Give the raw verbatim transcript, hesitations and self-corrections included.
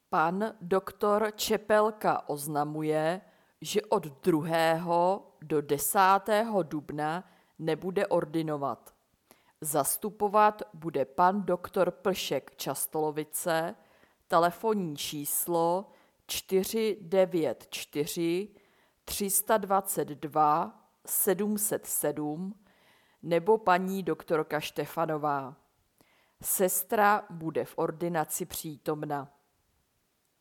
Pan doktor Čepelka oznamuje, že od druhého do desátého dubna nebude ordinovat. Zastupovat bude pan doktor Plšek Častolovice, telefonní číslo čtyři devět čtyři tři dva dva sedm set sedm nebo paní doktorka Štefanová. Sestra bude v ordinaci přítomna.